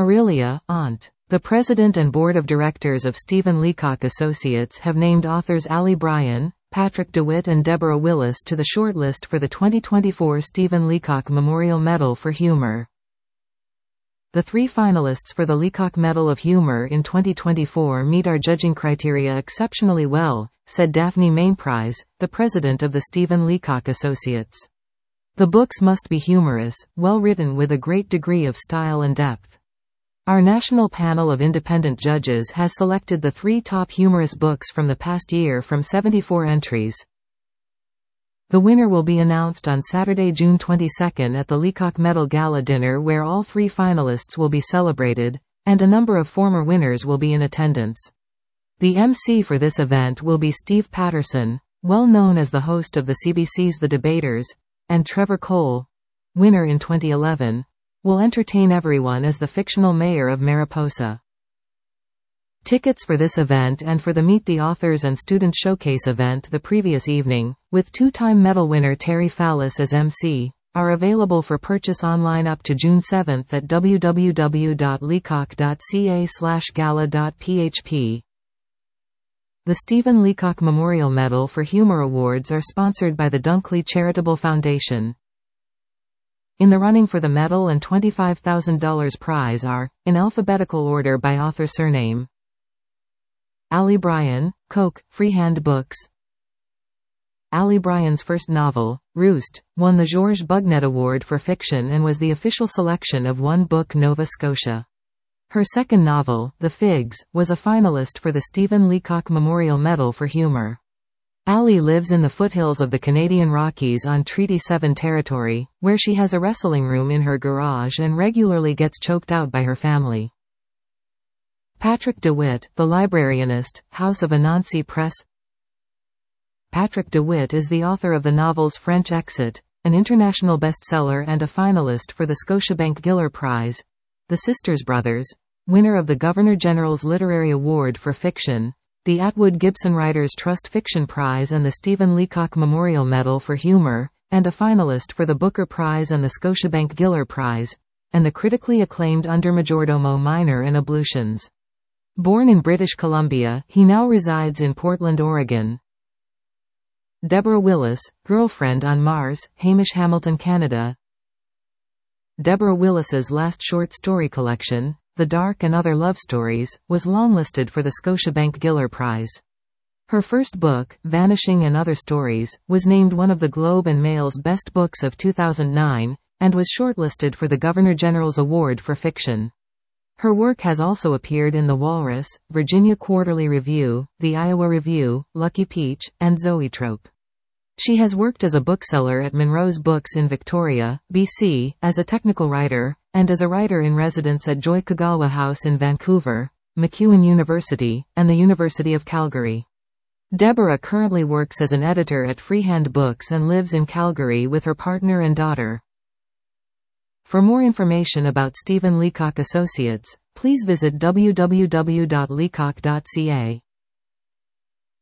Aurelia, aunt. The president and board of directors of Stephen Leacock Associates have named authors Ali Bryan, Patrick DeWitt and Deborah Willis to the shortlist for the 2024 Stephen Leacock Memorial Medal for Humor. The 3 finalists for the Leacock Medal of Humor in 2024 meet our judging criteria exceptionally well, said Daphne Mainprize, the president of the Stephen Leacock Associates. The books must be humorous, well written with a great degree of style and depth. Our national panel of independent judges has selected the 3 top humorous books from the past year from 74 entries. The winner will be announced on Saturday, June 22 at the Leacock Medal Gala Dinner, where all 3 finalists will be celebrated, and a number of former winners will be in attendance. The MC for this event will be Steve Patterson, well known as the host of the CBC's The Debaters, and Trevor Cole, winner in 2011, will entertain everyone as the fictional mayor of Mariposa. Tickets for this event and for the Meet the Authors and Student Showcase event the previous evening, with 2-time medal winner Terry Fallis as MC, are available for purchase online up to June 7 at www.leacock.ca/gala.php. The Stephen Leacock Memorial Medal for Humor Awards are sponsored by the Dunkley Charitable Foundation. In the running for the medal and $25,000 prize are, in alphabetical order by author surname: Ali Bryan, Koch, Freehand Books. Ali Bryan's first novel, Roost, won the Georges Bugnet Award for Fiction and was the official selection of One Book Nova Scotia. Her second novel, The Figs, was a finalist for the Stephen Leacock Memorial Medal for Humor. Ali lives in the foothills of the Canadian Rockies on Treaty 7 territory, where she has a wrestling room in her garage and regularly gets choked out by her family. Patrick DeWitt, the librarianist, House of Anansi Press. Patrick DeWitt is the author of the novels French Exit, an international bestseller and a finalist for the Scotiabank Giller Prize, The Sisters Brothers, winner of the Governor-General's Literary Award for Fiction, the Atwood Gibson Writers Trust Fiction Prize and the Stephen Leacock Memorial Medal for Humor, and a finalist for the Booker Prize and the Scotiabank Giller Prize, and the critically acclaimed Under Majordomo Minor and Ablutions. Born in British Columbia, he now resides in Portland, Oregon. Deborah Willis, Girlfriend on Mars, Hamish Hamilton, Canada. Deborah Willis's last short story collection, The Dark and Other Love Stories, was longlisted for the Scotiabank Giller Prize. Her first book, Vanishing and Other Stories, was named one of the Globe and Mail's Best Books of 2009, and was shortlisted for the Governor-General's Award for Fiction. Her work has also appeared in The Walrus, Virginia Quarterly Review, The Iowa Review, Lucky Peach, and Zoetrope. She has worked as a bookseller at Monroe's Books in Victoria, BC, as a technical writer, and as a writer-in-residence at Joy Kagawa House in Vancouver, MacEwan University, and the University of Calgary. Deborah currently works as an editor at Freehand Books and lives in Calgary with her partner and daughter. For more information about Stephen Leacock Associates, please visit www.leacock.ca.